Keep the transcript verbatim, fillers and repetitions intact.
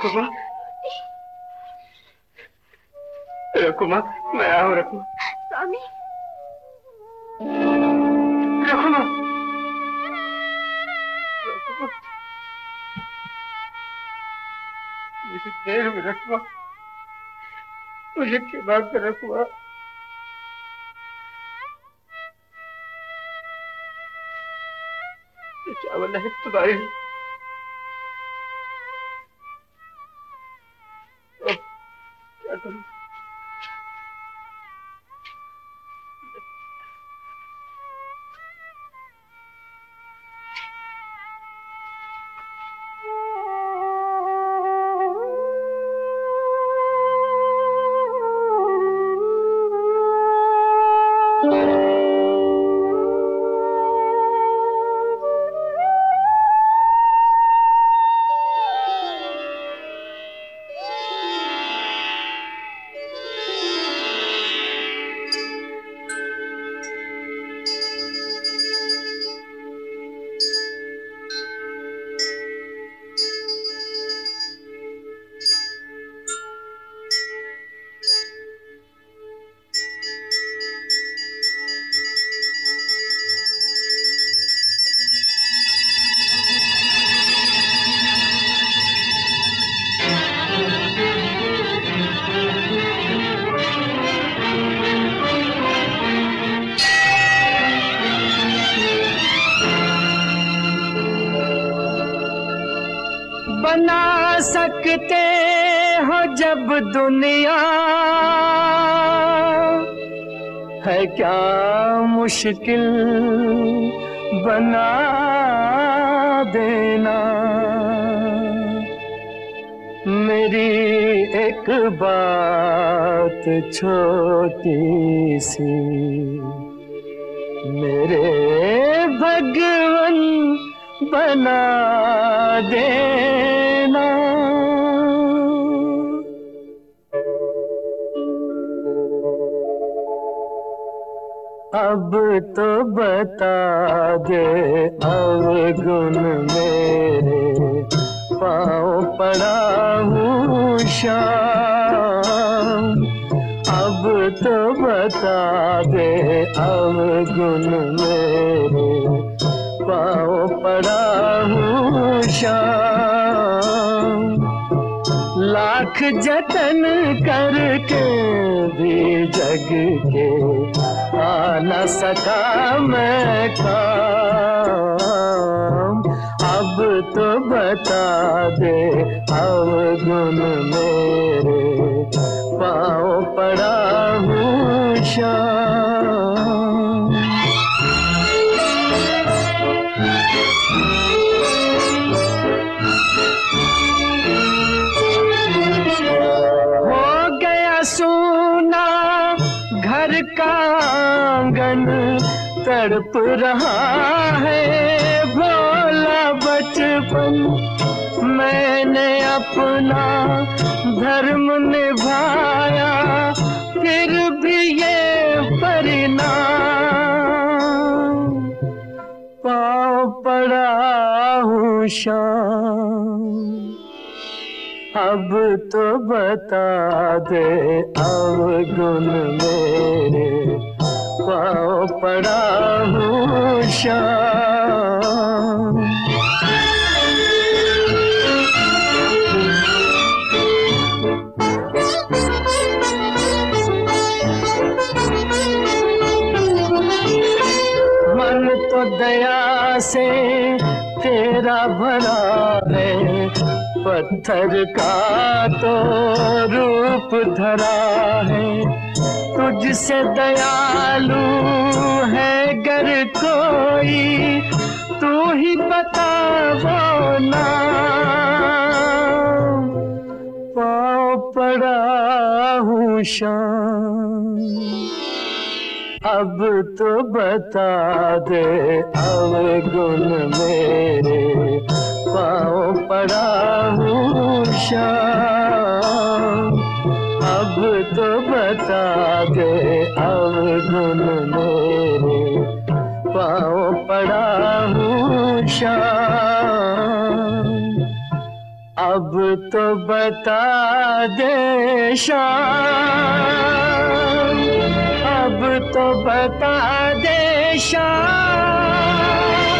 रकुमा, रकुमा, मैं आऊं रकुमा। स्वामी, रकुमा, रकुमा, मुझे देर में रकुमा, मुझे क्षमा कर रकुमा। ये चावल है तुम्हारे लिए। अब क्या करूं? बना सकते हो जब दुनिया, है क्या मुश्किल बना देना। मेरी एक बात छोटी सी मेरे भगवन बना देना। अब तो बता दे अवगुण मेरे पाँव पड़ा हूँ शाम। अब तो बता दे अवगुण मेरे पाँव पड़ा हूँ शाम। लाख जतन करके भी जग के आ न सका मैं काम। अब तो बता दे अवगुण मेरे पाँव पड़ा हूँ शाम। सोना घर का आंगन तड़प रहा है भोला बचपन। मैंने अपना धर्म निभाया फिर भी ये परिणाम पाँव पड़ा हूँ शाम। अब तो बता दे अवगुण मेरे पाँव पड़ा हूँ शाम। मन तो दया से तेरा भरा है, पत्थर का तो रूप धरा है। तुझसे दयालु है गर कोई तू ही बता वो ना। पाँव पड़ा हूँ शाम। अब तो बता दे अवगुण मेरे पाँव पड़ा हूँ शाम। अब तो बता दे अवगुण मेरे पाँव पड़ा हूँ शाम। अब तो बता दे शाम, अब तो बता दे शाम,